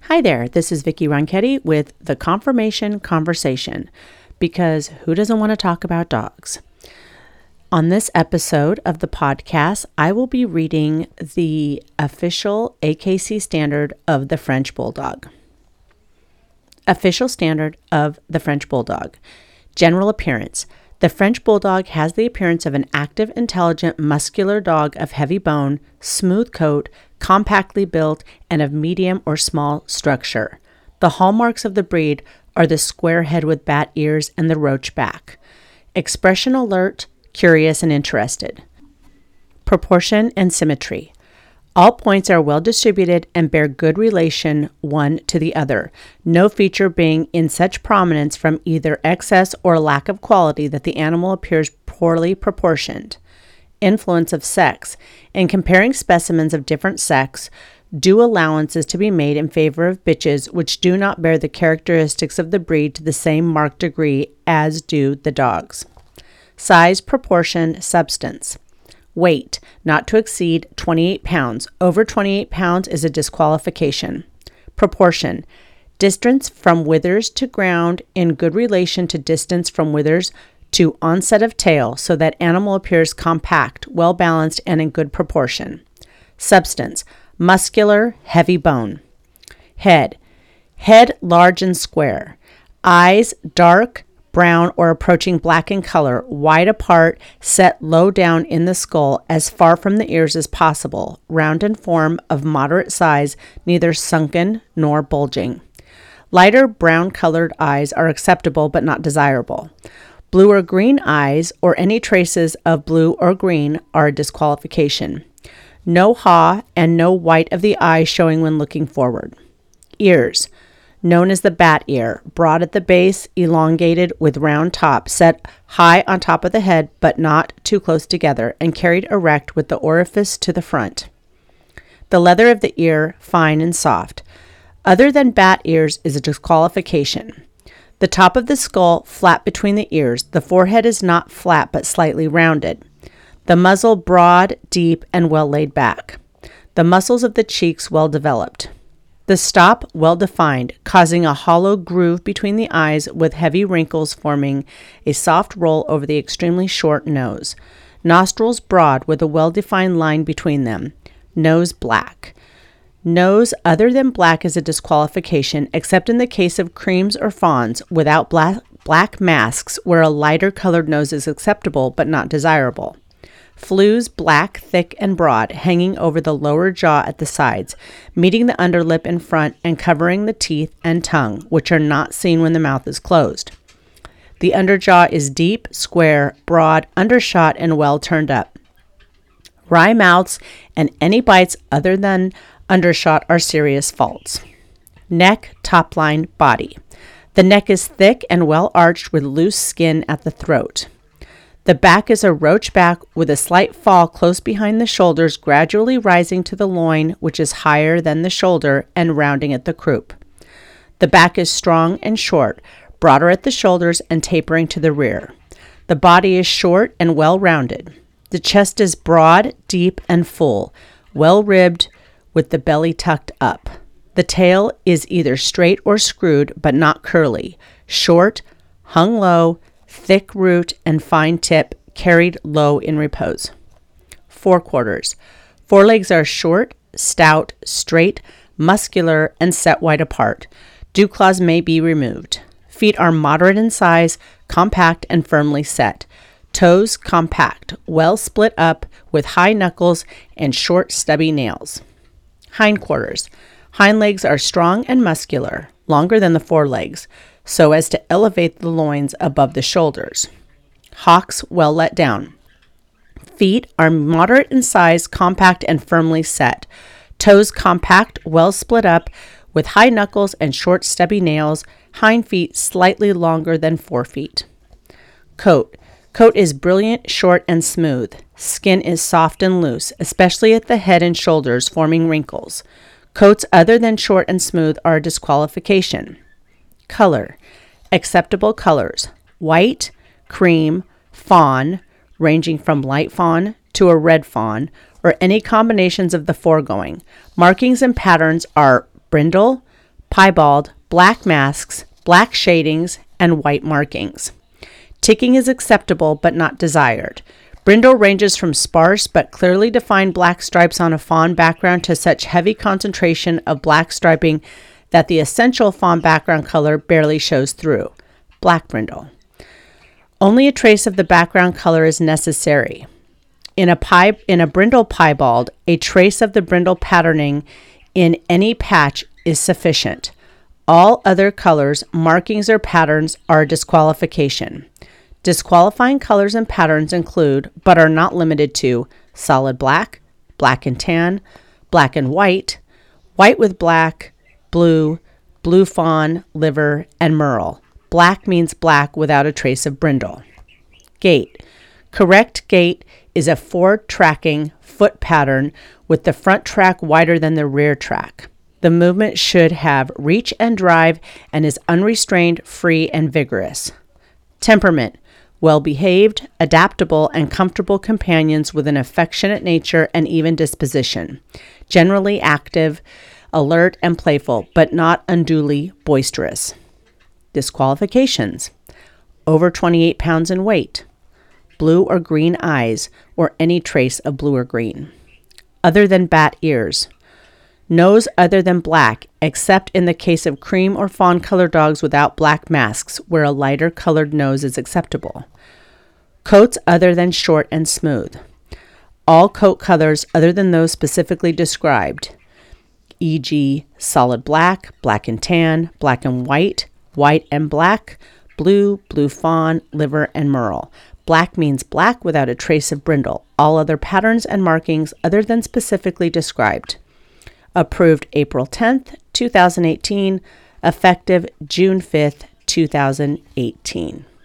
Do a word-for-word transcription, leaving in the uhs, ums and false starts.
Hi there, this is Vicki Ronchetti with the Confirmation Conversation, because who doesn't want to talk about dogs? On this episode of the podcast, I will be reading the official A K C standard of the French Bulldog. Official standard of the French Bulldog. General appearance. The French Bulldog has the appearance of an active, intelligent, muscular dog of heavy bone, smooth coat, compactly built, and of medium or small structure. The hallmarks of the breed are the square head with bat ears and the roach back. Expression alert, curious, and interested. Proportion and symmetry. All points are well distributed and bear good relation one to the other, no feature being in such prominence from either excess or lack of quality that the animal appears poorly proportioned. Influence of sex. In comparing specimens of different sex, due allowances to be made in favor of bitches which do not bear the characteristics of the breed to the same marked degree as do the dogs. Size, proportion, substance. Weight, not to exceed twenty-eight pounds. Over twenty-eight pounds is a disqualification. Proportion, distance from withers to ground in good relation to distance from withers to onset of tail, so that animal appears compact, well balanced, and in good proportion. Substance, muscular, heavy bone. Head, head large and square. Eyes, dark, brown or approaching black in color, wide apart, set low down in the skull as far from the ears as possible, round in form, of moderate size, neither sunken nor bulging. Lighter brown-colored eyes are acceptable but not desirable. Blue or green eyes, or any traces of blue or green, are a disqualification. No haw and no white of the eye showing when looking forward. Ears. Known as the bat ear, broad at the base, elongated with round top, set high on top of the head but not too close together, and carried erect with the orifice to the front. The leather of the ear fine and soft. Other than bat ears is a disqualification. The top of the skull flat between the ears. The forehead is not flat but slightly rounded. The muzzle broad, deep, and well laid back. The muscles of the cheeks well developed. The stop well defined, causing a hollow groove between the eyes with heavy wrinkles forming a soft roll over the extremely short nose. Nostrils broad with a well-defined line between them. Nose black. Nose other than black is a disqualification, except in the case of creams or fawns, without black, black masks, where a lighter colored nose is acceptable but not desirable. Flews black, thick, and broad, hanging over the lower jaw at the sides, meeting the underlip in front and covering the teeth and tongue, which are not seen when the mouth is closed. The underjaw is deep, square, broad, undershot, and well turned up. Wry mouths and any bites other than undershot are serious faults. Neck, top line, body. The neck is thick and well arched with loose skin at the throat. The back is a roach back with a slight fall close behind the shoulders, gradually rising to the loin, which is higher than the shoulder, and rounding at the croup. The back is strong and short, broader at the shoulders and tapering to the rear. The body is short and well rounded. The chest is broad, deep, and full, well ribbed, with the belly tucked up. The tail is either straight or screwed, but not curly, short, hung low, thick root and fine tip, carried low in repose. Forequarters. Forelegs are short, stout, straight, muscular, and set wide apart. Dew claws may be removed. Feet are moderate in size, compact, and firmly set. Toes compact, well split up, with high knuckles and short stubby nails. Hindquarters. Hind legs are strong and muscular, longer than the forelegs, so as to elevate the loins above the shoulders. Hocks well let down. Feet are moderate in size, compact, and firmly set. Toes compact, well split up, with high knuckles and short stubby nails. Hind feet slightly longer than forefeet. Coat. Coat is brilliant, short, and smooth. Skin is soft and loose, especially at the head and shoulders, forming wrinkles. Coats other than short and smooth are a disqualification. Color. Acceptable colors. White, cream, fawn, ranging from light fawn to a red fawn, or any combinations of the foregoing. Markings and patterns are brindle, piebald, black masks, black shadings, and white markings. Ticking is acceptable but not desired. Brindle ranges from sparse but clearly defined black stripes on a fawn background to such heavy concentration of black striping that the essential fawn background color barely shows through. Black brindle. Only a trace of the background color is necessary. In a pie, in a brindle piebald, a trace of the brindle patterning in any patch is sufficient. All other colors, markings, or patterns are a disqualification. Disqualifying colors and patterns include, but are not limited to, solid black, black and tan, black and white, white with black, blue, blue fawn, liver, and merle. Black means black without a trace of brindle. Gait. Correct gait is a forward-tracking foot pattern with the front track wider than the rear track. The movement should have reach and drive and is unrestrained, free, and vigorous. Temperament. Well-behaved, adaptable, and comfortable companions with an affectionate nature and even disposition. Generally active, alert, and playful, but not unduly boisterous. Disqualifications. Over twenty-eight pounds in weight. Blue or green eyes, or any trace of blue or green. Other than bat ears. Nose other than black, except in the case of cream or fawn colored dogs without black masks, where a lighter colored nose is acceptable. Coats other than short and smooth. All coat colors other than those specifically described, for example, solid black, black and tan, black and white, white and black, blue, blue fawn, liver, and merle. Black means black without a trace of brindle. All other patterns and markings other than specifically described. Approved April tenth, two thousand eighteen, effective June fifth, two thousand eighteen.